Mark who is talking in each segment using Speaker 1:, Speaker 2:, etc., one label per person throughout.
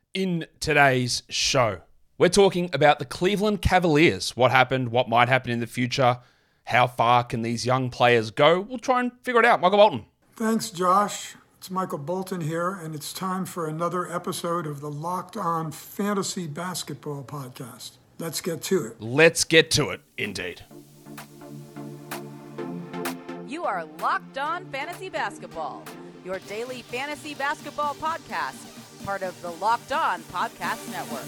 Speaker 1: In today's show, we're talking about the Cleveland Cavaliers. What happened, what might happen in the future, how far can these young players go? We'll try and figure it out. Michael Bolton.
Speaker 2: Thanks, Josh. It's Michael Bolton here, and it's time for another episode of the Locked On Fantasy Basketball Podcast. Let's get to it.
Speaker 1: Let's get to it, indeed.
Speaker 3: You are Locked On Fantasy Basketball, your daily fantasy basketball podcast, part of the Locked On Podcast Network.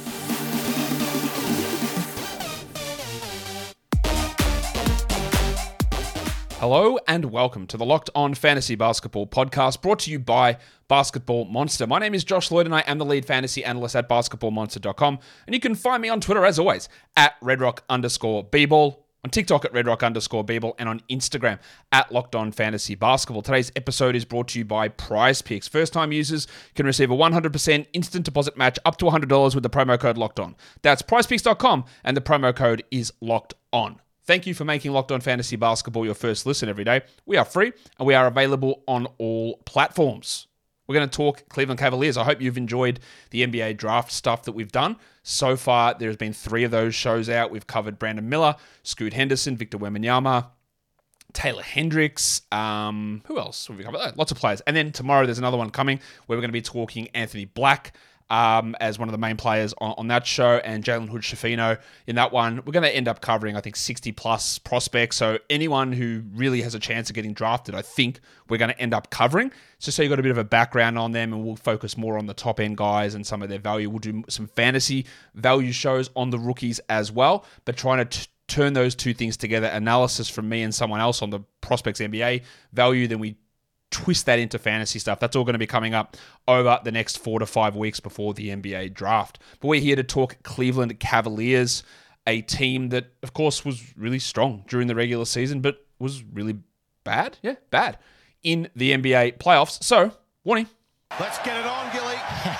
Speaker 1: Hello and welcome to the Locked On Fantasy Basketball Podcast, brought to you by Basketball Monster. My name is Josh Lloyd and I am the lead fantasy analyst at basketballmonster.com, and you can find me on Twitter as always at redrock_bball, on TikTok at redrock_bball, and on Instagram at Locked On Fantasy Basketball. Today's episode is brought to you by Prize Picks. First-time users can receive a 100% instant deposit match up to $100 with the promo code Locked On. That's prizepicks.com, and the promo code is Locked On. Thank you for making Locked On Fantasy Basketball your first listen every day. We are free, and we are available on all platforms. We're going to talk Cleveland Cavaliers. I hope you've enjoyed the NBA draft stuff that we've done. So far, there's been 3 of those shows out. We've covered Brandon Miller, Scoot Henderson, Victor Wembanyama, Taylor Hendricks. Who else have we covered? Lots of players. And then tomorrow, there's another one coming where we're going to be talking Anthony Black as one of the main players on that show, and Jalen Hood-Schifino in that one. We're going to end up covering, I think, 60-plus prospects. So anyone who really has a chance of getting drafted, I think we're going to end up covering. So you've got a bit of a background on them, and we'll focus more on the top-end guys and some of their value. We'll do some fantasy value shows on the rookies as well, but trying to turn those two things together, analysis from me and someone else on the prospects NBA value, then we twist that into fantasy stuff. That's all going to be coming up over the next 4 to 5 weeks before the NBA draft. But we're here to talk Cleveland Cavaliers, a team that, of course, was really strong during the regular season, but was really bad. Yeah, bad in the NBA playoffs. So, warning.
Speaker 4: Let's get it on, Gilly.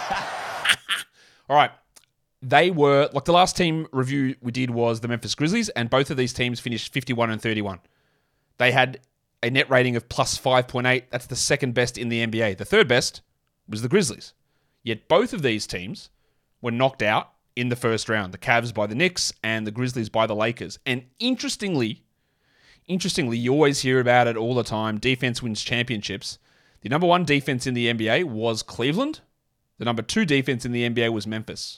Speaker 1: All right. They were, like the last team review we did was the Memphis Grizzlies, and both of these teams finished 51 and 31. They had a net rating of plus 5.8. That's the second best in the NBA. The third best was the Grizzlies. Yet both of these teams were knocked out in the first round. The Cavs by the Knicks and the Grizzlies by the Lakers. And interestingly, you always hear about it all the time. Defense wins championships. The number 1 defense in the NBA was Cleveland. The number 2 defense in the NBA was Memphis.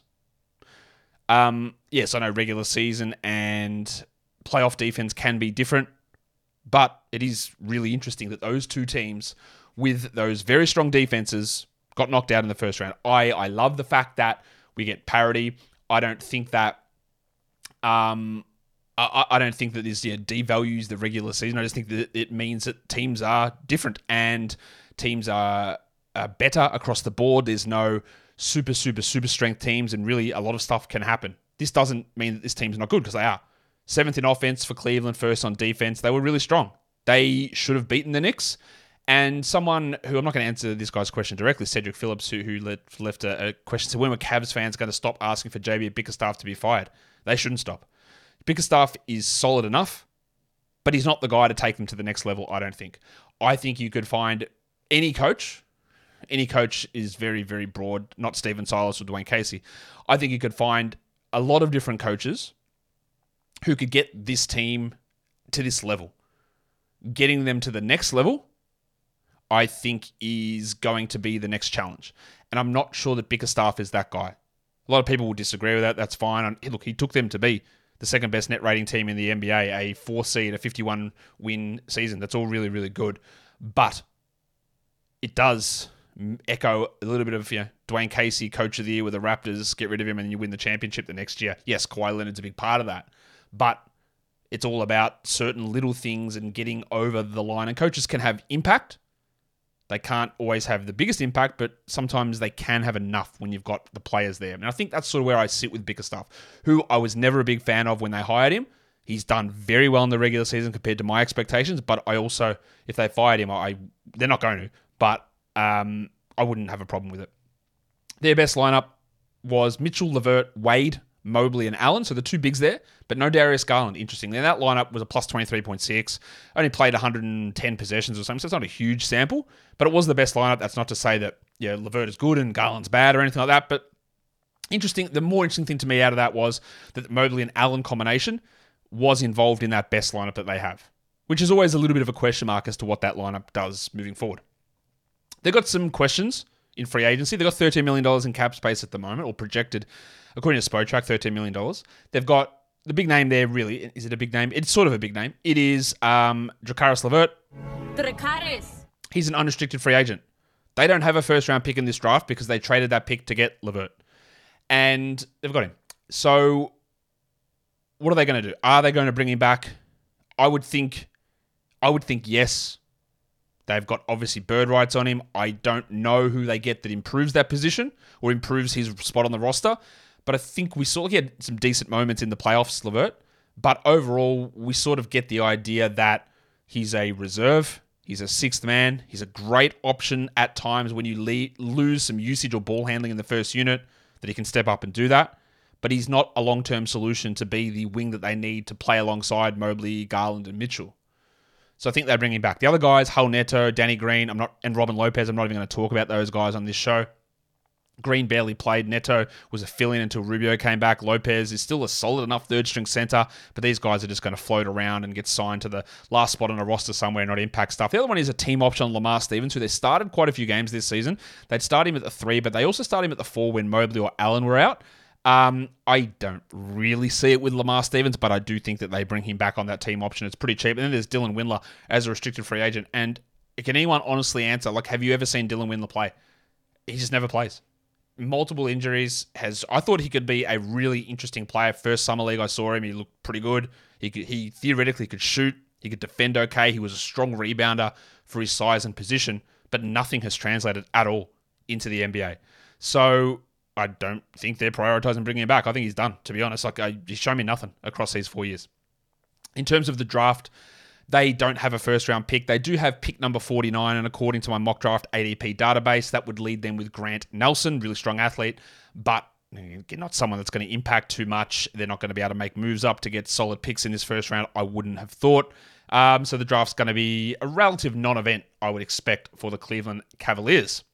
Speaker 1: Yes, I know regular season and playoff defense can be different, but it is really interesting that those two teams with those very strong defenses got knocked out in the first round. I love the fact that we get parity. I don't think that I don't think that this devalues the regular season. I just think that it means that teams are different and teams are better across the board. There's no super strength teams, and really a lot of stuff can happen. This doesn't mean that this team's not good, because they are. 7th in offense for Cleveland, 1st on defense. They were really strong. They should have beaten the Knicks. And someone who, I'm not going to answer this guy's question directly, Cedric Phillips, who left a question, said, when were Cavs fans going to stop asking for JB Bickerstaff to be fired? They shouldn't stop. Bickerstaff is solid enough, but he's not the guy to take them to the next level, I don't think. I think you could find any coach is very, very broad, not Stephen Silas or Dwayne Casey. I think you could find a lot of different coaches who could get this team to this level. Getting them to the next level, I think, is going to be the next challenge. And I'm not sure that Bickerstaff is that guy. A lot of people will disagree with that. That's fine. Look, he took them to be the second best net rating team in the NBA, a 4 seed, a 51-win season. That's all really, really good. But it does echo a little bit of, Dwayne Casey, coach of the year with the Raptors, get rid of him and you win the championship the next year. Yes, Kawhi Leonard's a big part of that. But it's all about certain little things and getting over the line. And coaches can have impact. They can't always have the biggest impact, but sometimes they can have enough when you've got the players there. And I think that's sort of where I sit with Bickerstaff, who I was never a big fan of when they hired him. He's done very well in the regular season compared to my expectations, but I also, if they fired him, they're not going to, but I wouldn't have a problem with it. Their best lineup was Mitchell, LeVert, Wade, Mobley, and Allen, so the 2 bigs there, but no Darius Garland, interestingly. And that lineup was a plus 23.6, only played 110 possessions or something, so it's not a huge sample, but it was the best lineup. That's not to say that LeVert is good and Garland's bad or anything like that, but The more interesting thing to me out of that was that the Mobley and Allen combination was involved in that best lineup that they have, which is always a little bit of a question mark as to what that lineup does moving forward. They've got some questions in free agency. They've got $13 million in cap space at the moment, or projected, according to Spotrac, $13 million. They've got the big name there, really. Is it a big name? It's sort of a big name. It is Dracaris Levert. He's an unrestricted free agent. They don't have a first-round pick in this draft because they traded that pick to get Levert. And they've got him. So what are they going to do? Are they going to bring him back? I would think yes. They've got obviously bird rights on him. I don't know who they get that improves that position or improves his spot on the roster. But I think he had some decent moments in the playoffs, Levert. But overall, we sort of get the idea that he's a reserve. He's a sixth man. He's a great option at times when you lose some usage or ball handling in the first unit, that he can step up and do that. But he's not a long-term solution to be the wing that they need to play alongside Mobley, Garland, and Mitchell. So I think they bring him back. The other guys, Hull Neto, Danny Green, and Robin Lopez, I'm not even going to talk about those guys on this show. Green barely played. Neto was a fill-in until Rubio came back. Lopez is still a solid enough third-string center, but these guys are just going to float around and get signed to the last spot on a roster somewhere, not impact stuff. The other one is a team option on Lamar Stevens, who they started quite a few games this season. They'd start him at the 3, but they also start him at the 4 when Mobley or Allen were out. I don't really see it with Lamar Stevens, but I do think that they bring him back on that team option. It's pretty cheap. And then there's Dylan Windler as a restricted free agent. And can anyone honestly answer, have you ever seen Dylan Windler play? He just never plays. Multiple injuries. I thought he could be a really interesting player. First summer league I saw him, he looked pretty good. He theoretically could shoot. He could defend okay. He was a strong rebounder for his size and position, but nothing has translated at all into the NBA. So I don't think they're prioritizing bringing him back. I think he's done, to be honest. He's shown me nothing across these 4 years. In terms of the draft, they don't have a first-round pick. They do have pick number 49, and according to my mock draft ADP database, that would lead them with Grant Nelson, really strong athlete, but not someone that's going to impact too much. They're not going to be able to make moves up to get solid picks in this first round, I wouldn't have thought. So the draft's going to be a relative non-event, I would expect, for the Cleveland Cavaliers.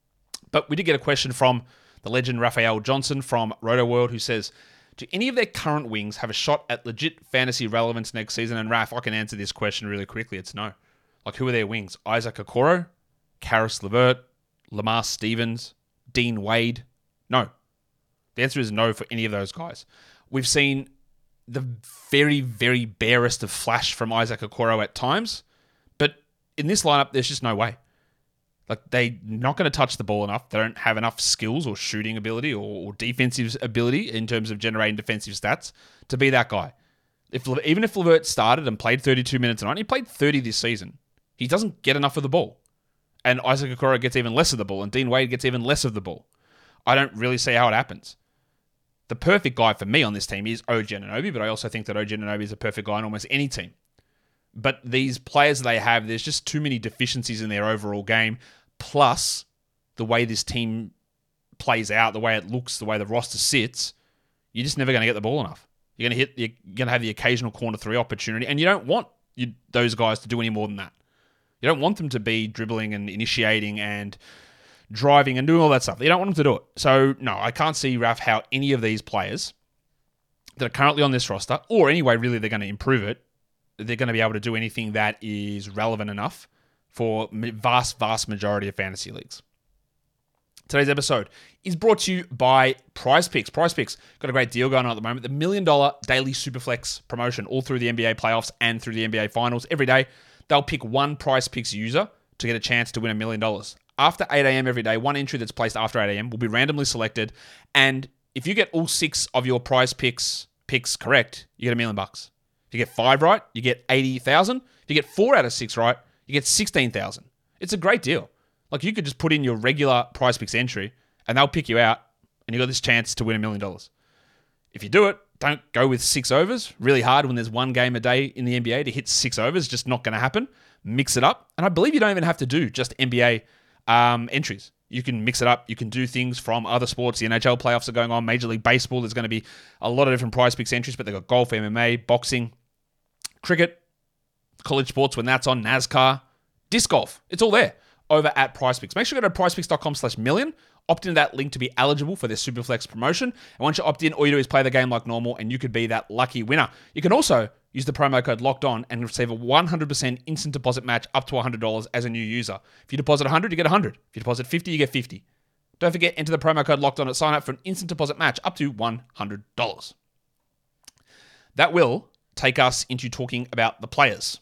Speaker 1: But we did get a question from the legend Raphael Johnson from RotoWorld, who says, do any of their current wings have a shot at legit fantasy relevance next season? And Raph, I can answer this question really quickly. It's no. Who are their wings? Isaac Okoro, Caris LeVert, Lamar Stevens, Dean Wade? No. The answer is no for any of those guys. We've seen the very, very barest of flash from Isaac Okoro at times, but in this lineup, there's just no way. They're not going to touch the ball enough. They don't have enough skills or shooting ability or defensive ability in terms of generating defensive stats to be that guy. Even if LeVert started and played 32 minutes a night, he played 30 this season. He doesn't get enough of the ball. And Isaac Okoro gets even less of the ball, and Dean Wade gets even less of the ball. I don't really see how it happens. The perfect guy for me on this team is OG Anunoby, but I also think that OG Anunoby is a perfect guy on almost any team. But these players they have, there's just too many deficiencies in their overall game. Plus, the way this team plays out, the way it looks, the way the roster sits, you're just never going to get the ball enough. You're going to have the occasional corner 3 opportunity, and you don't want those guys to do any more than that. You don't want them to be dribbling and initiating and driving and doing all that stuff. You don't want them to do it. So, no, I can't see, Raph, how any of these players that are currently on this roster, or anyway, really they're going to improve it, they're going to be able to do anything that is relevant enough for vast majority of fantasy leagues. Today's episode is brought to you by Prize Picks. Prize Picks got a great deal going on at the moment. The $1 million daily Superflex promotion all through the NBA playoffs and through the NBA finals. Every day, they'll pick one Prize Picks user to get a chance to win $1 million. After 8 a.m. every day, one entry that's placed after 8 a.m. will be randomly selected. And if you get all 6 of your Prize Picks correct, you get $1 million. If you get 5 right, you get $80,000. If you get 4 out of 6 right, you get $16,000. It's a great deal. You could just put in your regular Prize Picks entry and they'll pick you out and you got this chance to win $1 million. If you do it, don't go with 6 overs. Really hard when there's one game a day in the NBA to hit 6 overs. Just not going to happen. Mix it up. And I believe you don't even have to do just NBA entries. You can mix it up. You can do things from other sports. The NHL playoffs are going on. Major League Baseball, there's going to be a lot of different Prize Picks entries, but they've got golf, MMA, boxing, cricket, college sports when that's on, NASCAR, disc golf. It's all there. over at PricePicks. Make sure you go to PricePicks.com/million. Opt into that link to be eligible for their Superflex promotion. And once you opt in, all you do is play the game like normal, and you could be that lucky winner. You can also use the promo code LOCKEDON and receive a 100% instant deposit match up to $100 as a new user. If you deposit $100, you get $100. If you deposit $50, you get $50. Don't forget, enter the promo code LOCKEDON at sign up for an instant deposit match up to $100. That will take us into talking about the players.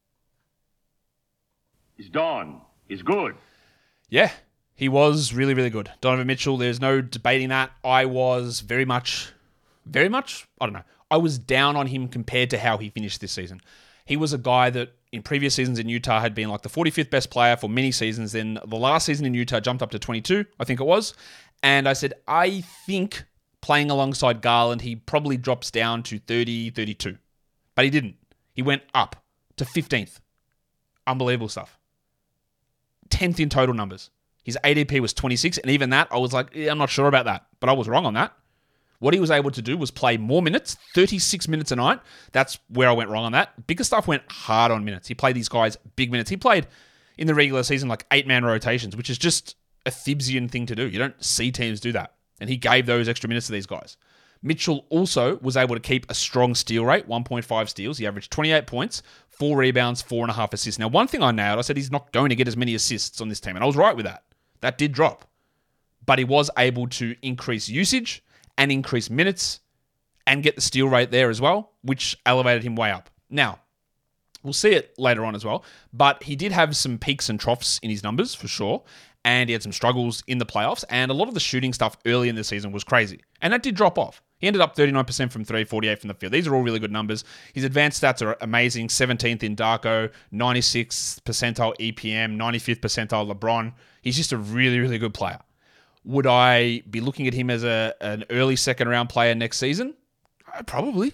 Speaker 5: He's done. He's good.
Speaker 1: Yeah, he was really, really good. Donovan Mitchell, there's no debating that. I was very much, I don't know. I was down on him compared to how he finished this season. He was a guy that in previous seasons in Utah had been like the 45th best player for many seasons. Then the last season in Utah jumped up to 22, I think it was. And I said, I think playing alongside Garland, he probably drops down to 30, 32. But he didn't. He went up to 15th. Unbelievable stuff. 10th in total numbers. His ADP was 26, and even that, I was like, I'm not sure about that. But I was wrong on that. What he was able to do was play more minutes, 36 minutes a night. That's where I went wrong on that. Bickerstaff went hard on minutes. He played these guys big minutes. He played in the regular season like 8-man rotations, which is just a Thibsian thing to do. You don't see teams do that. And he gave those extra minutes to these guys. Mitchell also was able to keep a strong steal rate, 1.5 steals. He averaged 28 points, 4 rebounds, 4.5 assists. Now, one thing I nailed, I said he's not going to get as many assists on this team, and I was right with that. That did drop. But he was able to increase usage and increase minutes and get the steal rate there as well, which elevated him way up. Now, we'll see it later on as well, but he did have some peaks and troughs in his numbers for sure, and he had some struggles in the playoffs, and a lot of the shooting stuff early in the season was crazy, and that did drop off. He ended up 39% from 3, 48 from the field. These are all really good numbers. His advanced stats are amazing. 17th in Darko, 96th percentile EPM, 95th percentile LeBron. He's just a really, really good player. Would I be looking at him as an early second-round player next season? Probably.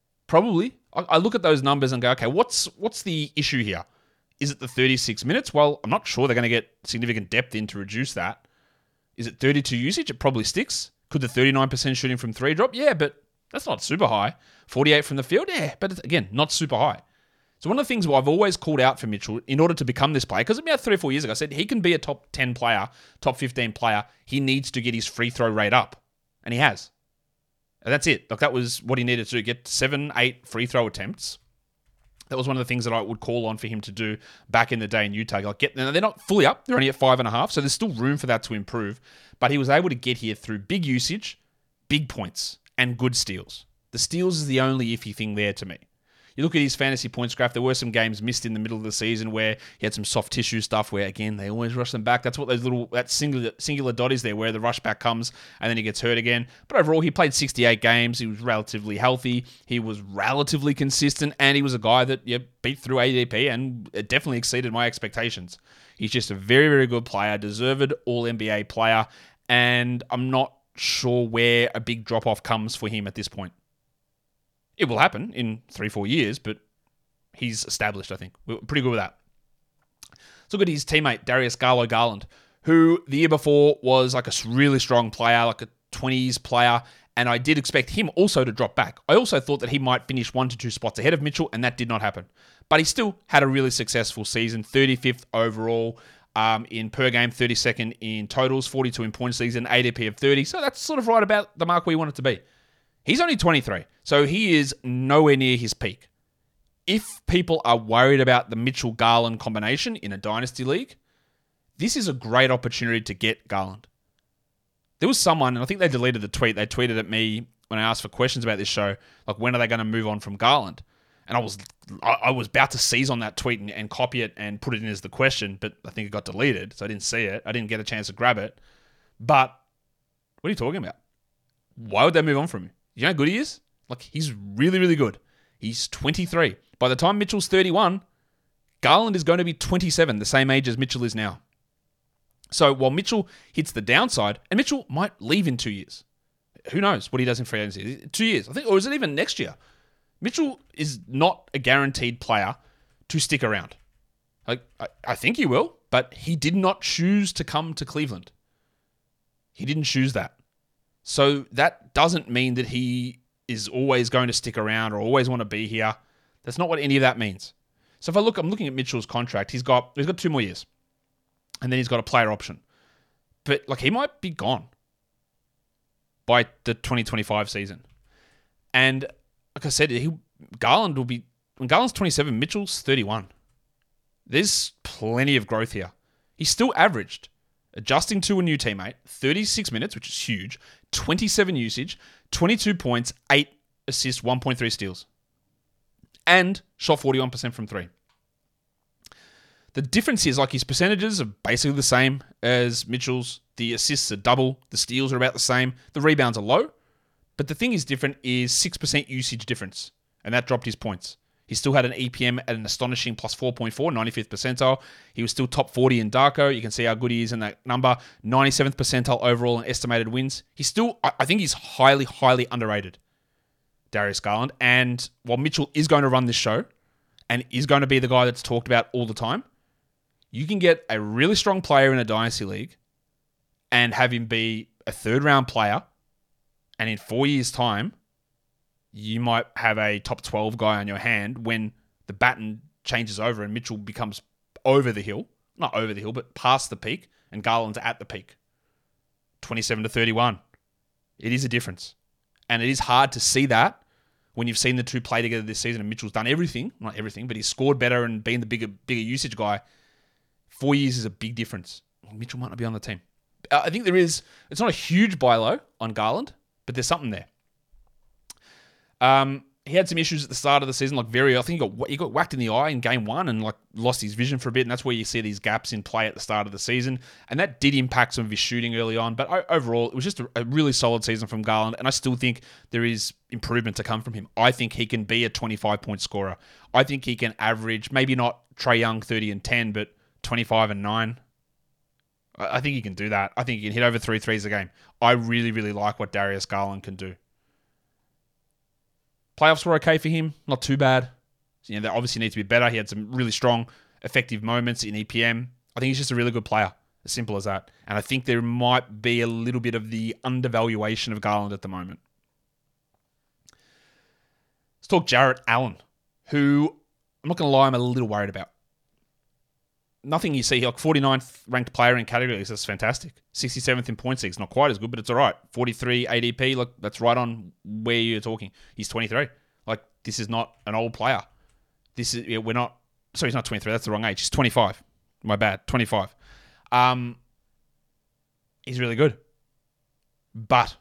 Speaker 1: I look at those numbers and go, okay, what's the issue here? Is it the 36 minutes? Well, I'm not sure they're going to get significant depth in to reduce that. Is it 32 usage? It probably sticks. Could the 39% shooting from 3 drop? Yeah, but that's not super high. 48 from the field? Yeah, but it's, again, not super high. So one of the things I've always called out for Mitchell in order to become this player, because about 3 or 4 years ago, I said he can be a top 10 player, top 15 player. He needs to get his free throw rate up. And he has. And that's it. Like that was what he needed to do. Get 7, 8 free throw attempts. That was one of the things that I would call on for him to do back in the day in Utah. Like they're not fully up. They're only at 5.5. So there's still room for that to improve. But he was able to get here through big usage, big points, and good steals. The steals is the only iffy thing there to me. You look at his fantasy points graph, there were some games missed in the middle of the season where he had some soft tissue stuff where, again, they always rush them back. That's what that singular dot is there where the rush back comes and then he gets hurt again. But overall, he played 68 games. He was relatively healthy. He was relatively consistent, and he was a guy that beat through ADP and it definitely exceeded my expectations. He's just a very, very good player, deserved All-NBA player, and I'm not sure where a big drop-off comes for him at this point. It will happen in 3-4 years, but he's established, I think. We're pretty good with that. Let's look at his teammate, Darius Garland, who the year before was like a really strong player, like a 20s player, and I did expect him also to drop back. I also thought that he might finish 1 to 2 spots ahead of Mitchell, and that did not happen. But he still had a really successful season, 35th overall in per game, 32nd in totals, 42 in points season, ADP of 30. So that's sort of right about the mark where you want it to be. He's only 23, so he is nowhere near his peak. If people are worried about the Mitchell-Garland combination in a dynasty league, this is a great opportunity to get Garland. There was someone, and I think they deleted the tweet, they tweeted at me when I asked for questions about this show, like when are they going to move on from Garland? And I was about to seize on that tweet and copy it and put it in as the question, but I think it got deleted, so I didn't see it. I didn't get a chance to grab it. But what are you talking about? Why would they move on from him? You know how good he is? Like, he's really, really good. He's 23. By the time Mitchell's 31, Garland is going to be 27, the same age as Mitchell is now. So while Mitchell hits the downside, and Mitchell might leave in 2 years. Who knows what he does in free agency? 2 years, I think, or is it even next year? Mitchell is not a guaranteed player to stick around. Like, I think he will, but he did not choose to come to Cleveland. He didn't choose that. So that doesn't mean that he is always going to stick around or always want to be here. That's not what any of that means. So if I'm looking at Mitchell's contract, he's got 2 more years. And then he's got a player option. But he might be gone by the 2025 season. And like I said, Garland will be... When Garland's 27, Mitchell's 31. There's plenty of growth here. He's still averaged, adjusting to a new teammate, 36 minutes, which is huge, 27 usage, 22 points, 8 assists, 1.3 steals. And shot 41% from 3. The difference is his percentages are basically the same as Mitchell's. The assists are double. The steals are about the same. The rebounds are low. But the thing is different is 6% usage difference. And that dropped his points. He still had an EPM at an astonishing plus 4.4, 95th percentile. He was still top 40 in Darko. You can see how good he is in that number. 97th percentile overall in estimated wins. He's still, I think he's highly, highly underrated, Darius Garland. And while Mitchell is going to run this show and is going to be the guy that's talked about all the time, you can get a really strong player in a dynasty league and have him be a third-round player, and in 4 years' time, you might have a top 12 guy on your hand when the baton changes over and Mitchell becomes over the hill. Not over the hill, but past the peak, and Garland's at the peak. 27 to 31. It is a difference. And it is hard to see that when you've seen the two play together this season and Mitchell's done everything. Not everything, but he's scored better and been the bigger usage guy. 4 years is a big difference. Mitchell might not be on the team. I think there is... It's not a huge buy low on Garland, but there's something there. He had some issues at the start of the season, I think he got whacked in the eye in game 1 and lost his vision for a bit, and that's where you see these gaps in play at the start of the season, and that did impact some of his shooting early on, but overall, it was just a really solid season from Garland, and I still think there is improvement to come from him. I think he can be a 25-point scorer. I think he can average, maybe not Trae Young 30 and 10, but 25 and 9. I think he can do that. I think he can hit over 3 threes a game. I really, really like what Darius Garland can do. Playoffs were okay for him. Not too bad. They obviously need to be better. He had some really strong, effective moments in EPM. I think he's just a really good player. As simple as that. And I think there might be a little bit of the undervaluation of Garland at the moment. Let's talk Jarrett Allen, who, I'm not going to lie, I'm a little worried about. Nothing you see here, 49th ranked player in categories, that's fantastic. 67th in points leagues, not quite as good, but it's all right. 43 ADP, that's right on where you're talking. He's 23. This is not an old player. He's not 23, that's the wrong age. He's 25. My bad, 25. He's really good. But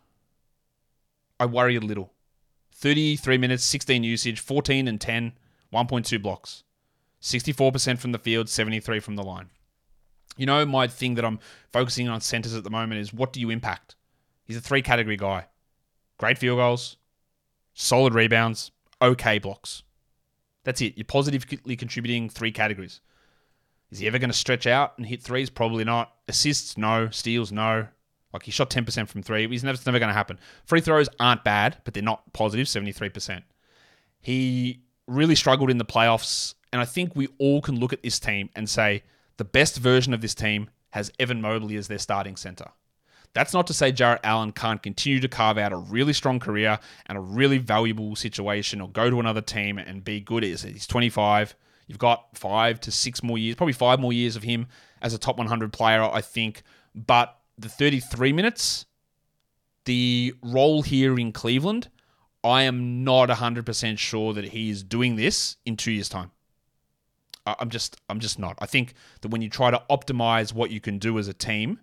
Speaker 1: I worry a little. 33 minutes, 16 usage, 14 and 10, 1.2 blocks. 64% from the field, 73% from the line. My thing that I'm focusing on centers at the moment is what do you impact? He's a 3-category guy. Great field goals, solid rebounds, okay blocks. That's it. You're positively contributing 3 categories. Is he ever going to stretch out and hit threes? Probably not. Assists, no. Steals, no. He shot 10% from 3. It's never going to happen. Free throws aren't bad, but they're not positive, 73%. He really struggled in the playoffs. And I think we all can look at this team and say the best version of this team has Evan Mobley as their starting center. That's not to say Jarrett Allen can't continue to carve out a really strong career and a really valuable situation or go to another team and be good. He's 25. You've got 5 to 6 more years, probably 5 more years of him as a top 100 player, I think. But the 33 minutes, the role here in Cleveland, I am not 100% sure that he is doing this in 2 years' time. I'm just not. I think that when you try to optimize what you can do as a team,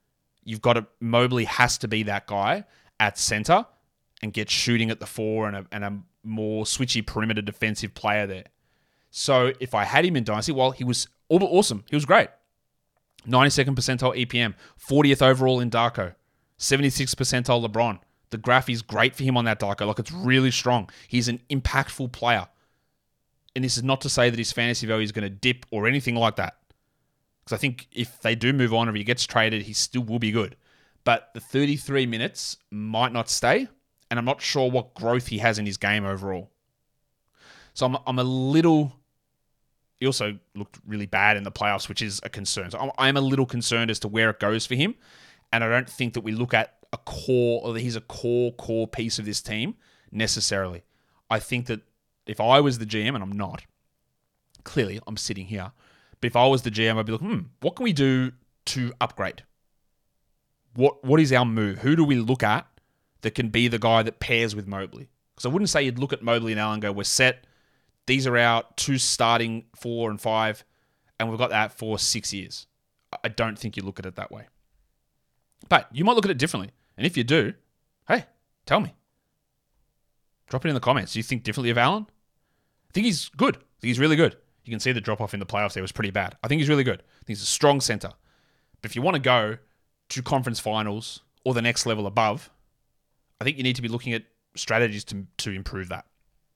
Speaker 1: Mobley has to be that guy at center and get shooting at the 4 and a more switchy perimeter defensive player there. So if I had him in Dynasty, he was awesome. He was great. 92nd percentile EPM, 40th overall in Darko, 76th percentile LeBron. The graph is great for him on that Darko. It's really strong. He's an impactful player. And this is not to say that his fantasy value is going to dip or anything like that. Because I think if they do move on or he gets traded, he still will be good. But the 33 minutes might not stay. And I'm not sure what growth he has in his game overall. So I'm a little... He also looked really bad in the playoffs, which is a concern. So I'm a little concerned as to where it goes for him. And I don't think that we look at a core, or that he's a core piece of this team necessarily. I think that if I was the GM, and I'm not, clearly I'm sitting here, but if I was the GM, I'd be like, what can we do to upgrade? What is our move? Who do we look at that can be the guy that pairs with Mobley? Because I wouldn't say you'd look at Mobley and Allen and go, we're set. These are our 2 starting 4 and 5, and we've got that for 6 years. I don't think you look at it that way. But you might look at it differently. And if you do, hey, tell me. Drop it in the comments. Do you think differently of Allen? I think he's good. I think he's really good. You can see the drop-off in the playoffs there was pretty bad. I think he's really good. I think he's a strong center. But if you want to go to conference finals or the next level above, I think you need to be looking at strategies to improve that.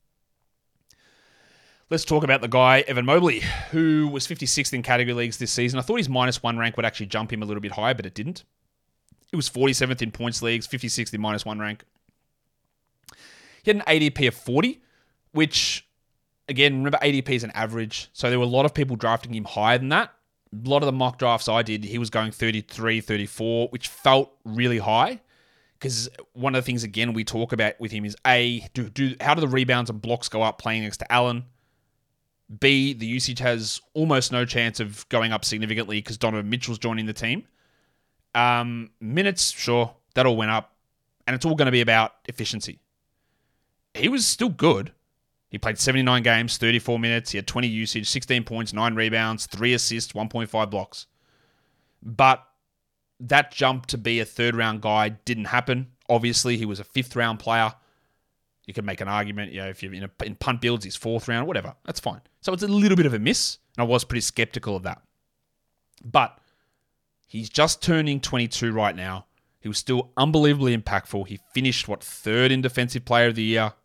Speaker 1: Let's talk about the guy, Evan Mobley, who was 56th in category leagues this season. I thought his -1 rank would actually jump him a little bit higher, but it didn't. It was 47th in points leagues, 56th in -1 rank. He had an ADP of 40, which, again, remember ADP is an average, so there were a lot of people drafting him higher than that. A lot of the mock drafts I did, he was going 33, 34, which felt really high. Because one of the things, again, we talk about with him is A, how do the rebounds and blocks go up playing next to Allen? B, the usage has almost no chance of going up significantly because Donovan Mitchell's joining the team. Minutes, sure, that all went up. And it's all going to be about efficiency. He was still good. He played 79 games, 34 minutes. He had 20 usage, 16 points, 9 rebounds, 3 assists, 1.5 blocks. But that jump to be a third-round guy didn't happen. Obviously, he was a fifth-round player. You can make an argument, if you're in punt builds, he's fourth round, whatever. That's fine. So it's a little bit of a miss, and I was pretty skeptical of that. But he's just turning 22 right now. He was still unbelievably impactful. He finished, third in Defensive Player of the Year.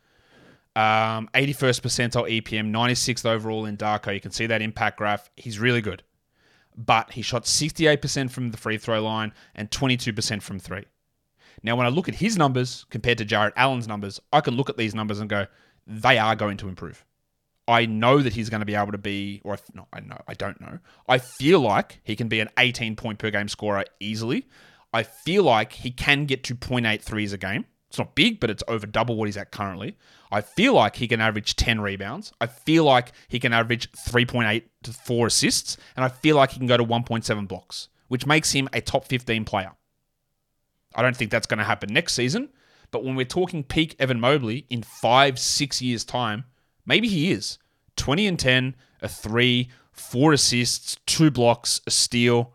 Speaker 1: 81st percentile EPM, 96th overall in Darko. You can see that impact graph. He's really good. But he shot 68% from the free throw line and 22% from 3. Now, when I look at his numbers compared to Jarrett Allen's numbers, I can look at these numbers and go, they are going to improve. I know that he's going to be able to be, I don't know. I feel like he can be an 18-point per game scorer easily. I feel like he can get to 0.8 threes a game. It's not big, but it's over double what he's at currently. I feel like he can average 10 rebounds. I feel like he can average 3.8 to 4 assists. And I feel like he can go to 1.7 blocks, which makes him a top 15 player. I don't think that's going to happen next season. But when we're talking peak Evan Mobley in 5-6 years' time, maybe he is. 20 and 10, a 3, 4 assists, 2 blocks, a steal,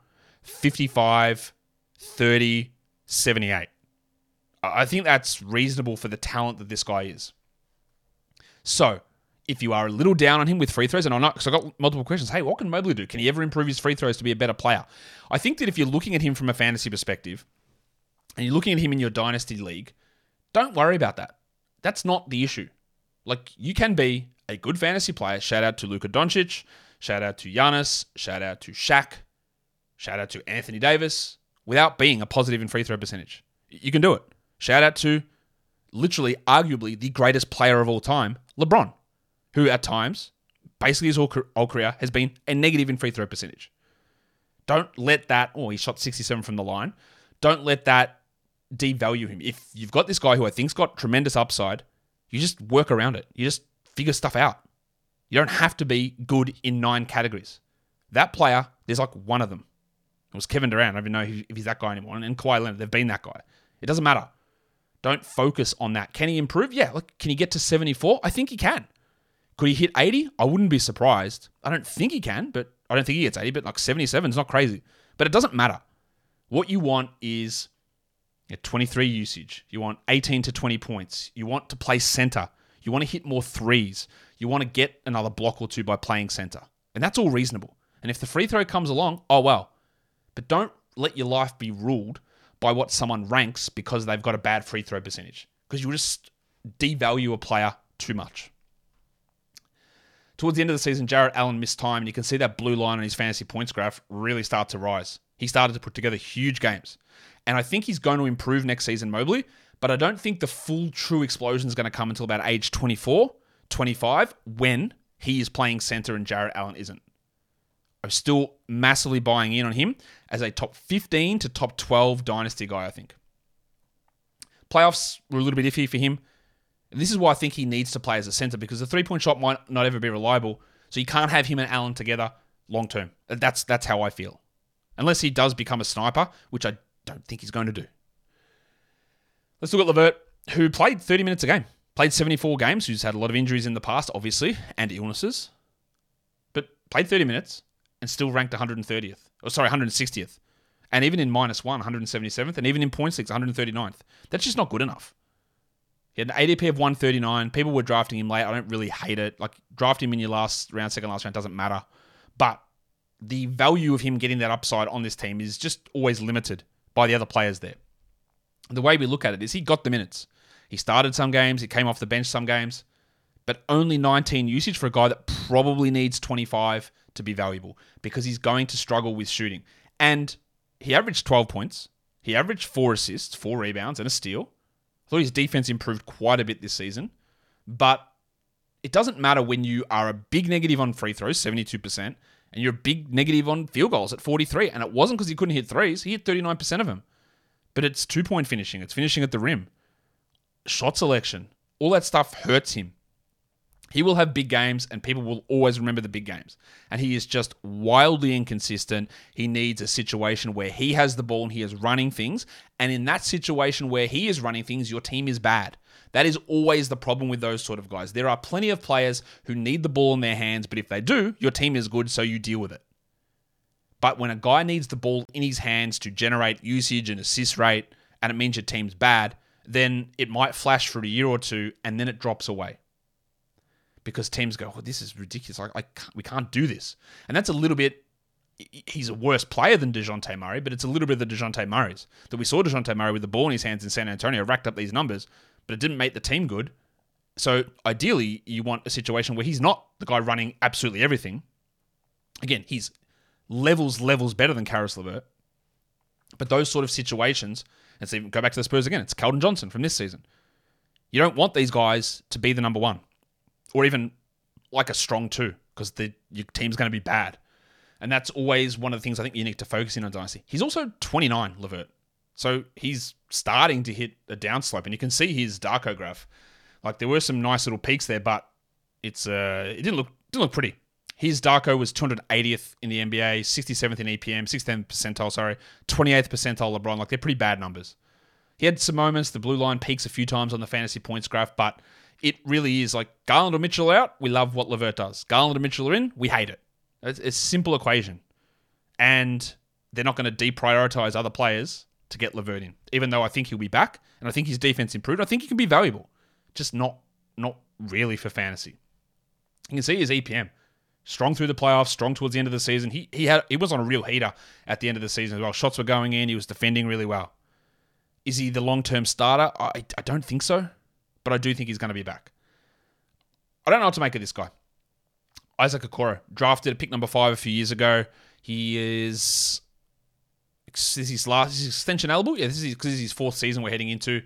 Speaker 1: 55, 30, 78. I think that's reasonable for the talent that this guy is. So, if you are a little down on him with free throws, and I'm not, because I got multiple questions. Hey, what can Mobley do? Can he ever improve his free throws to be a better player? I think that if you're looking at him from a fantasy perspective, and you're looking at him in your dynasty league, don't worry about that. That's not the issue. You can be a good fantasy player. Shout out to Luka Doncic. Shout out to Giannis. Shout out to Shaq. Shout out to Anthony Davis. Without being a positive in free throw percentage. You can do it. Shout out to, literally, arguably, the greatest player of all time, LeBron, who at times, basically his whole career, has been a negative in free throw percentage. Don't let that, he shot 67 from the line. Don't let that devalue him. If you've got this guy who I think's got tremendous upside, you just work around it. You just figure stuff out. You don't have to be good in 9 categories. That player, there's one of them. It was Kevin Durant. I don't even know if he's that guy anymore. And Kawhi Leonard, they've been that guy. It doesn't matter. Don't focus on that. Can he improve? Yeah. Can he get to 74? I think he can. Could he hit 80? I wouldn't be surprised. I don't think he can, but I don't think he gets 80, but 77 is not crazy. But it doesn't matter. What you want is 23 usage. You want 18 to 20 points. You want to play center. You want to hit more threes. You want to get another block or 2 by playing center. And that's all reasonable. And if the free throw comes along, oh well. But don't let your life be ruled by what someone ranks because they've got a bad free throw percentage. Because you'll just devalue a player too much. Towards the end of the season, Jarrett Allen missed time, and you can see that blue line on his fantasy points graph really start to rise. He started to put together huge games. And I think he's going to improve next season, Mobley, but I don't think the full true explosion is going to come until about age 24, 25, when he is playing center and Jarrett Allen isn't. I'm still massively buying in on him as a top 15 to top 12 dynasty guy, I think. Playoffs were a little bit iffy for him. And this is why I think he needs to play as a center, because the three-point shot might not ever be reliable, so you can't have him and Allen together long term. That's how I feel. unless he does become a sniper, which I don't think he's going to do. Let's look at LeVert, who played 30 minutes a game. Played 74 games, who's had a lot of injuries in the past, obviously, and illnesses. But played 30 minutes and still ranked 160th. And even in -1, 177th, and even in points leagues, 139th. That's just not good enough. He had an ADP of 139. People were drafting him late. I don't really hate it. Like, draft him in your last round, second last round, doesn't matter. But the value of him getting that upside on this team is just always limited by the other players there. The way we look at it is he got the minutes. He started some games, he came off the bench some games, but only 19 usage for a guy that probably needs 25 to be valuable because he's going to struggle with shooting. And he averaged 12 points. He averaged 4 assists, 4 rebounds, and a steal. I thought his defense improved quite a bit this season. But it doesn't matter when you are a big negative on free throws, 72%, and you're a big negative on field goals at 43. And it wasn't because he couldn't hit threes. He hit 39% of them. But it's 2-point finishing. It's finishing at the rim. Shot selection. All that stuff hurts him. He will have big games, and people will always remember the big games. And he is just wildly inconsistent. He needs a situation where he has the ball and he is running things. And in that situation where he is running things, your team is bad. That is always the problem with those sort of guys. There are plenty of players who need the ball in their hands, but if they do, your team is good, so you deal with it. But when a guy needs the ball in his hands to generate usage and assist rate, and it means your team's bad, then it might flash for a year or two, and then it drops away. Because teams go, oh, this is ridiculous. We can't do this. And that's a little bit, he's a worse player than DeJounte Murray, but it's a little bit of the DeJounte Murrays. That we saw DeJounte Murray with the ball in his hands in San Antonio, racked up these numbers, but it didn't make the team good. So ideally, you want a situation where he's not the guy running absolutely everything. Again, he's levels better than Caris LeVert. But those sort of situations, and so go back to the Spurs again, it's Keldon Johnson from this season. You don't want these guys to be the number one. Or even like a strong 2, because your team's going to be bad. And that's always one of the things I think you need to focus in on Dynasty. He's also 29, LeVert. So he's starting to hit a downslope. And you can see his Darko graph. Like, there were some nice little peaks there, but it didn't look pretty. His Darko was 280th in the NBA, 67th in EPM, 67th percentile, 28th percentile LeBron. Like, they're pretty bad numbers. He had some moments. The blue line peaks a few times on the fantasy points graph, but it really is like Garland or Mitchell out, we love what LeVert does. Garland or Mitchell are in, we hate it. It's a simple equation. And they're not going to deprioritize other players to get LeVert in, even though I think he'll be back, and I think his defense improved. I think he can be valuable, just not really for fantasy. You can see his EPM. Strong through the playoffs, strong towards the end of the season. He was on a real heater at the end of the season as well. Shots were going in. He was defending really well. Is he the long-term starter? I don't think so. But I do think he's going to be back. I don't know what to make of this guy. Isaac Okoro, drafted at pick number 5 a few years ago. He is his extension eligible? Yeah, this is his 4th season we're heading into.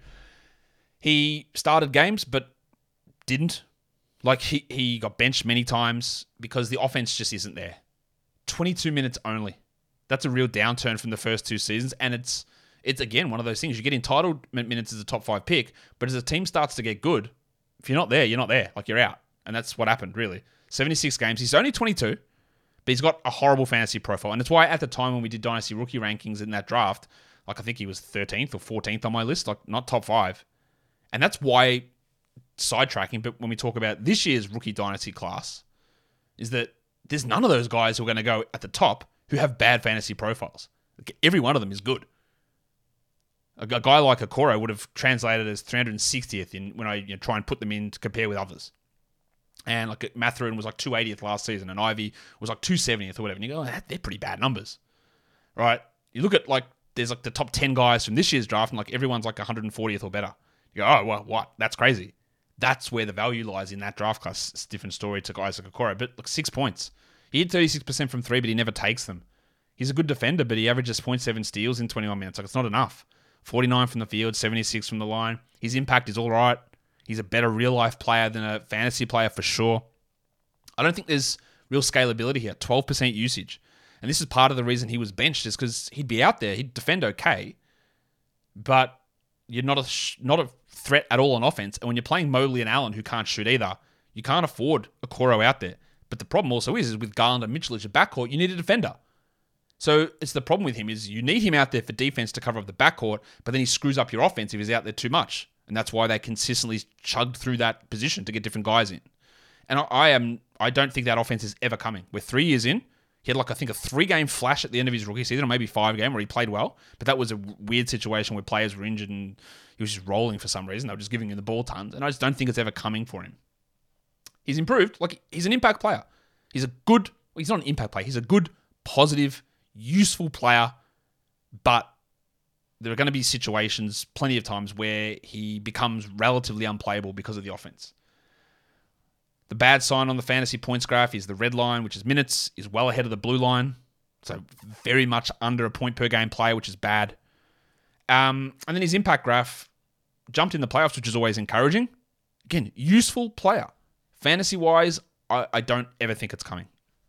Speaker 1: He started games, but didn't. Like, he got benched many times because the offense just isn't there. 22 minutes only. That's a real downturn from the first 2 seasons, and it's again, one of those things. You get entitled minutes as a top 5 pick, but as a team starts to get good, if you're not there, you're not there. Like, you're out. And that's what happened, really. 76 games. He's only 22, but he's got a horrible fantasy profile. And it's why at the time when we did Dynasty rookie rankings in that draft, like, I think he was 13th or 14th on my list, like, not top 5. And that's why, sidetracking, but when we talk about this year's rookie Dynasty class, is that there's none of those guys who are going to go at the top who have bad fantasy profiles. Like, every one of them is good. A guy like Okoro would have translated as 360th when I try and put them in to compare with others. And like Mathurin was like 280th last season, and Ivy was like 270th or whatever. And you go, oh, they're pretty bad numbers, right? You look at like there's like the top 10 guys from this year's draft, and like everyone's like 140th or better. You go, oh well, what? That's crazy. That's where the value lies in that draft class. It's a different story to guys like Okoro, but look, 6 points. He hit 36% from 3, but he never takes them. He's a good defender, but he averages 0.7 steals in 21 minutes. Like, it's not enough. 49 from the field, 76 from the line. His impact is all right. He's a better real-life player than a fantasy player for sure. I don't think there's real scalability here. 12% usage. And this is part of the reason he was benched, is because he'd be out there. He'd defend okay, but you're not a threat at all on offense. And when you're playing Mobley and Allen, who can't shoot either, you can't afford Okoro out there. But the problem also is with Garland and Mitchell as your backcourt, you need a defender. So it's the problem with him is you need him out there for defense to cover up the backcourt, but then he screws up your offense if he's out there too much. And that's why they consistently chugged through that position to get different guys in. And I don't think that offense is ever coming. We're 3 years in. He had I think a 3-game flash at the end of his rookie season, or maybe 5-game where he played well. But that was a weird situation where players were injured and he was just rolling for some reason. They were just giving him the ball tons. And I just don't think it's ever coming for him. He's improved. He's an impact player. He's not an impact player. He's a good, positive, useful player. But there are going to be situations, plenty of times, where he becomes relatively unplayable because of the offense. The bad sign on the fantasy points graph is the red line, which is minutes, is well ahead of the blue line. So very much under a point per game player, which is bad. And then his impact graph jumped in the playoffs, which is always encouraging. Again, useful player. Fantasy-wise, I don't ever think it's coming.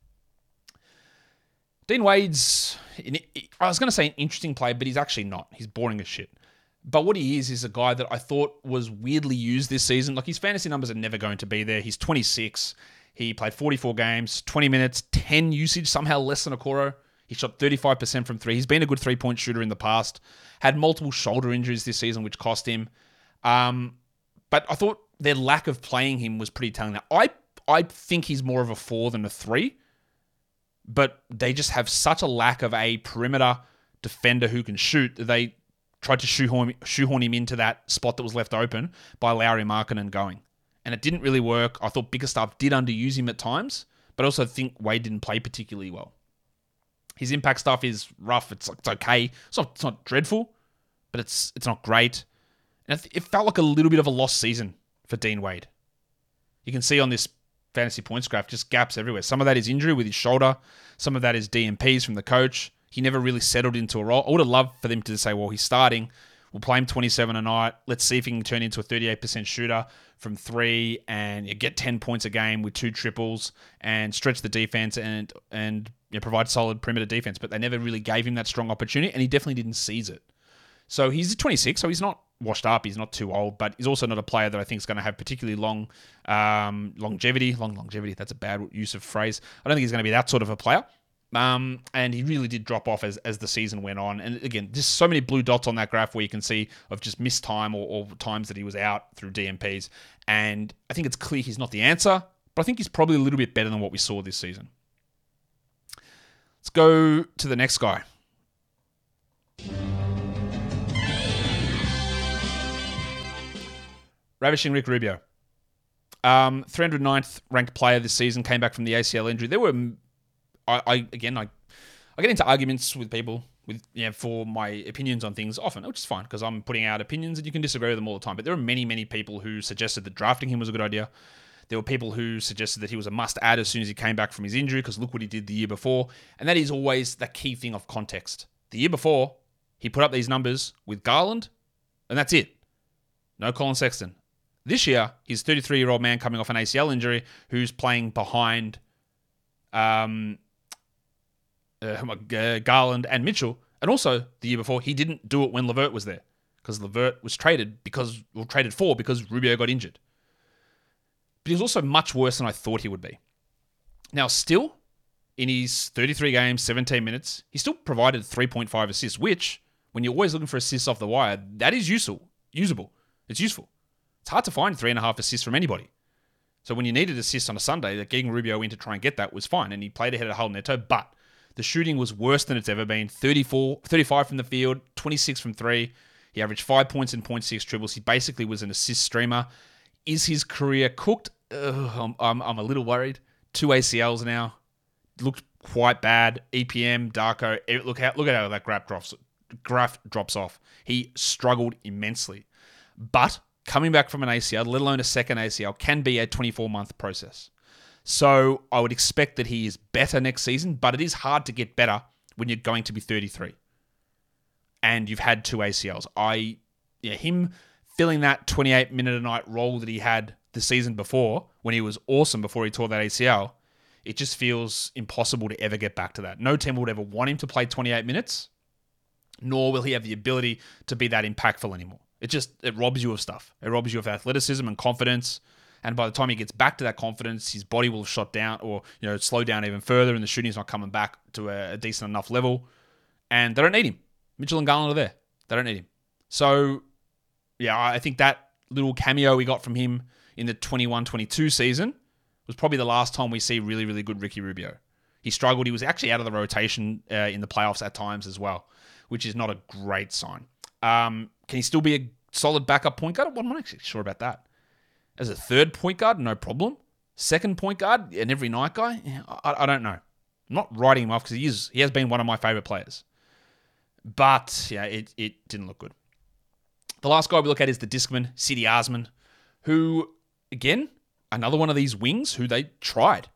Speaker 1: Dean Wade's, I was going to say an interesting player, but he's actually not. He's boring as shit. But what he is a guy that I thought was weirdly used this season. His fantasy numbers are never going to be there. He's 26. He played 44 games, 20 minutes, 10 usage, somehow less than Okoro. He shot 35% from 3. He's been a good 3-point shooter in the past. Had multiple shoulder injuries this season, which cost him. But I thought their lack of playing him was pretty telling. Now, I think he's more of a 4 than a 3. But they just have such a lack of a perimeter defender who can shoot that they tried to shoehorn him into that spot that was left open by Lauri Markkanen going. And it didn't really work. I thought Bickerstaff did underuse him at times, but I also think Wade didn't play particularly well. His impact stuff is rough. It's okay. It's not dreadful, but it's not great. And it felt like a little bit of a lost season for Dean Wade. You can see on this fantasy points graph just gaps everywhere. Some of that is injury with his shoulder. Some of that is DMPs from the coach. He never really settled into a role. I would have loved for them to say, well, he's starting. We'll play him 27 a night. Let's see if he can turn into a 38% shooter from 3 and get 10 points a game with 2 triples and stretch the defense and provide solid perimeter defense. But they never really gave him that strong opportunity, and he definitely didn't seize it. So he's 26, so he's not washed up. He's not too old, but he's also not a player that I think is going to have particularly long longevity. Longevity, that's a bad use of phrase. I don't think he's going to be that sort of a player. And he really did drop off as the season went on. And again, just so many blue dots on that graph where you can see of just missed time or times that he was out through DMPs. And I think it's clear he's not the answer, but I think he's probably a little bit better than what we saw this season. Let's go to the next guy. Ravishing Rick Rubio. 309th ranked player this season, came back from the ACL injury. There were, I get into arguments with people for my opinions on things often, which is fine because I'm putting out opinions and you can disagree with them all the time. But there are many, many people who suggested that drafting him was a good idea. There were people who suggested that he was a must-add as soon as he came back from his injury because look what he did the year before. And that is always the key thing of context. The year before, he put up these numbers with Garland, and that's it. No Colin Sexton. This year, he's a 33-year-old man coming off an ACL injury who's playing behind Garland and Mitchell. And also, the year before, he didn't do it when LeVert was there because LeVert was traded because Rubio got injured. But he was also much worse than I thought he would be. Now, still, in his 33 games, 17 minutes, he still provided 3.5 assists, which, when you're always looking for assists off the wire, that is usable. It's useful. It's hard to find 3.5 assists from anybody. So when you needed assists on a Sunday, that getting Rubio in to try and get that was fine, and he played ahead of Hull Neto, but the shooting was worse than it's ever been. 35 from the field, 26 from 3. He averaged 5 points and 0.6 triples. He basically was an assist streamer. Is his career cooked? I'm a little worried. 2 ACLs now. Looked quite bad. EPM, Darko. Look how that graph drops off. He struggled immensely. But coming back from an ACL, let alone a second ACL, can be a 24-month process. So I would expect that he is better next season, but it is hard to get better when you're going to be 33 and you've had 2 ACLs. Him filling that 28-minute-a-night role that he had the season before, when he was awesome before he tore that ACL, it just feels impossible to ever get back to that. No team would ever want him to play 28 minutes, nor will he have the ability to be that impactful anymore. It robs you of stuff. It robs you of athleticism and confidence. And by the time he gets back to that confidence, his body will have shot down or, slowed down even further, and the shooting's not coming back to a decent enough level. And they don't need him. Mitchell and Garland are there. They don't need him. So, yeah, I think that little cameo we got from him in the 21-22 season was probably the last time we see really, really good Ricky Rubio. He struggled. He was actually out of the rotation in the playoffs at times as well, which is not a great sign. Can he still be a solid backup point guard? Well, I'm not actually sure about that. As a third point guard, no problem. Second point guard, an every night guy? Yeah, I don't know. I'm not writing him off because he has been one of my favorite players. But, yeah, it didn't look good. The last guy we look at is the Discman, Cedi Osman, who, again, another one of these wings who they tried.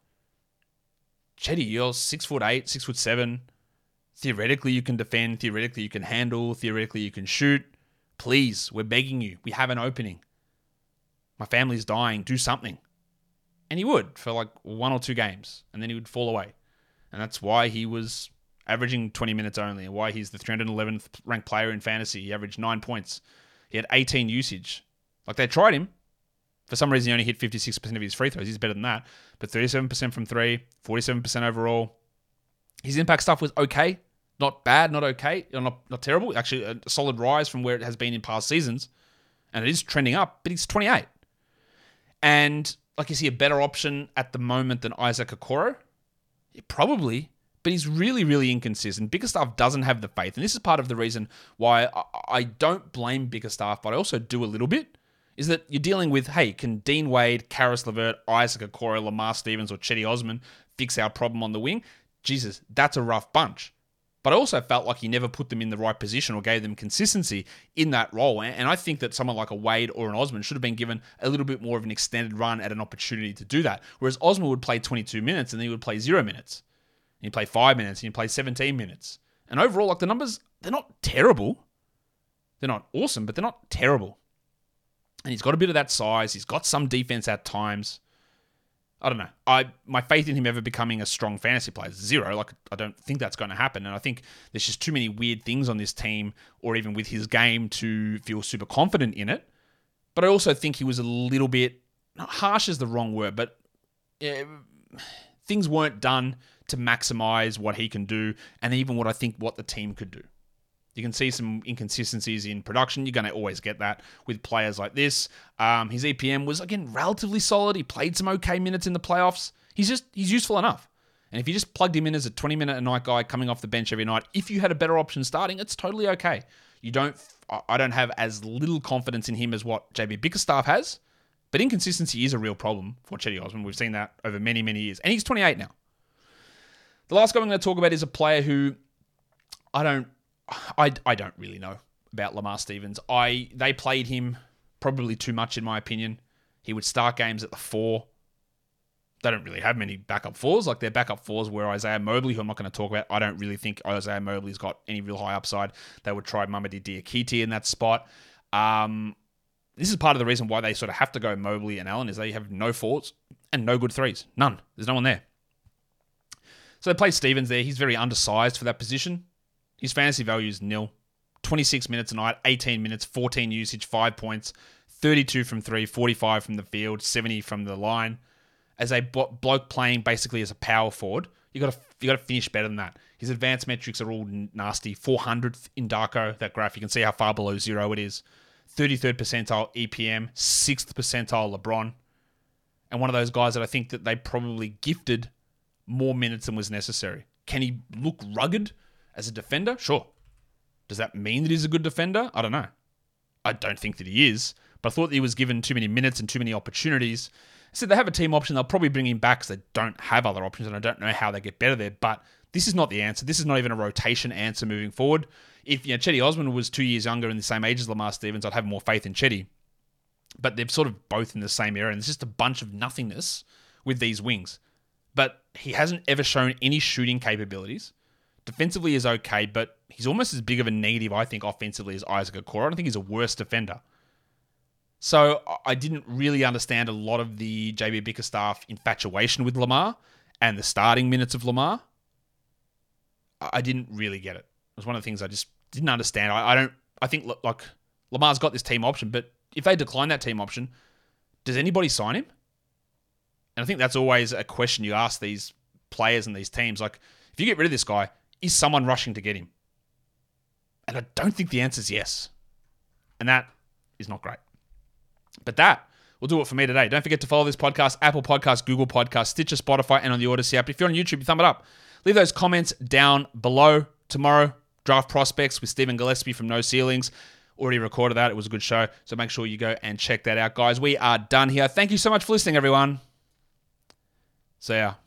Speaker 1: Cedi, you're 6'8", 6'7". Theoretically, you can defend. Theoretically, you can handle. Theoretically, you can shoot. Please, we're begging you. We have an opening. My family's dying. Do something. And he would for like 1 or 2 games. And then he would fall away. And that's why he was averaging 20 minutes only. And why he's the 311th ranked player in fantasy. He averaged 9 points. He had 18 usage. Like, they tried him. For some reason, he only hit 56% of his free throws. He's better than that. But 37% from 3, 47% overall. His impact stuff was okay. Not bad, not okay. Not terrible. Actually, a solid rise from where it has been in past seasons. And it is trending up, but he's 28. And, like, is he a better option at the moment than Isaac Okoro? Yeah, probably. But he's really, really inconsistent. Bickerstaff doesn't have the faith. And this is part of the reason why I don't blame Bickerstaff, but I also do a little bit. Is that you're dealing with, hey, can Dean Wade, Karis LeVert, Isaac Okoro, Lamar Stevens, or Cedi Osman fix our problem on the wing? Jesus, that's a rough bunch. But I also felt like he never put them in the right position or gave them consistency in that role. And I think that someone like a Wade or an Osman should have been given a little bit more of an extended run at an opportunity to do that. Whereas Osman would play 22 minutes and then he would play 0 minutes. And he'd play 5 minutes and he'd play 17 minutes. And overall, like, the numbers, they're not terrible. They're not awesome, but they're not terrible. And he's got a bit of that size. He's got some defense at times. I don't know. My faith in him ever becoming a strong fantasy player is 0. Like, I don't think that's going to happen. And I think there's just too many weird things on this team or even with his game to feel super confident in it. But I also think he was a little bit, not harsh is the wrong word, but things weren't done to maximize what he can do and even what the team could do. You can see some inconsistencies in production. You're going to always get that with players like this. His EPM was, again, relatively solid. He played some okay minutes in the playoffs. He's useful enough. And if you just plugged him in as a 20-minute-a-night guy coming off the bench every night, if you had a better option starting, it's totally okay. I don't have as little confidence in him as what JB Bickerstaff has, but inconsistency is a real problem for Cedi Osman. We've seen that over many, many years. And he's 28 now. The last guy I'm going to talk about is a player who I don't really know about Lamar Stevens. They played him probably too much, in my opinion. He would start games at the 4. They don't really have many backup 4s. Like, their backup 4s were Isaiah Mobley, who I'm not going to talk about. I don't really think Isaiah Mobley's got any real high upside. They would try Mamadi Diakite in that spot. This is part of the reason why they sort of have to go Mobley and Allen, is they have no 4s and no good 3s. None. There's no one there. So they play Stevens there. He's very undersized for that position. His fantasy value is 0. 26 minutes a night, 18 minutes, 14 usage, 5 points, 32 from 3, 45 from the field, 70 from the line. As a bloke playing basically as a power forward, you got to finish better than that. His advanced metrics are all nasty. 400th in Darko, that graph. You can see how far below 0 it is. 33rd percentile EPM, 6th percentile LeBron. And one of those guys that I think that they probably gifted more minutes than was necessary. Can he look rugged as a defender? Sure. Does that mean that he's a good defender? I don't know. I don't think that he is, but I thought that he was given too many minutes and too many opportunities. So they have a team option. They'll probably bring him back because they don't have other options, and I don't know how they get better there, but this is not the answer. This is not even a rotation answer moving forward. If Cedi Osman was 2 years younger and the same age as Lamar Stevens, I'd have more faith in Cedi. But they're sort of both in the same area, and it's just a bunch of nothingness with these wings. But he hasn't ever shown any shooting capabilities. Defensively is okay, but he's almost as big of a negative, I think, offensively as Isaac Okoro. I don't think he's a worse defender. So I didn't really understand a lot of the JB Bickerstaff infatuation with Lamar and the starting minutes of Lamar. I didn't really get it. It was one of the things I just didn't understand. I think like Lamar's got this team option, but if they decline that team option, Does anybody sign him? And I think that's always a question you ask these players and these teams. Like, if you get rid of this guy, is someone rushing to get him? And I don't think the answer is yes. And that is not great. But that will do it for me today. Don't forget to follow this podcast, Apple Podcasts, Google Podcasts, Stitcher, Spotify, and on the Odyssey app. If you're on YouTube, thumb it up. Leave those comments down below. Tomorrow, draft prospects with Stephen Gillespie from No Ceilings. Already recorded that. It was a good show. So make sure you go and check that out, guys. We are done here. Thank you so much for listening, everyone. See ya.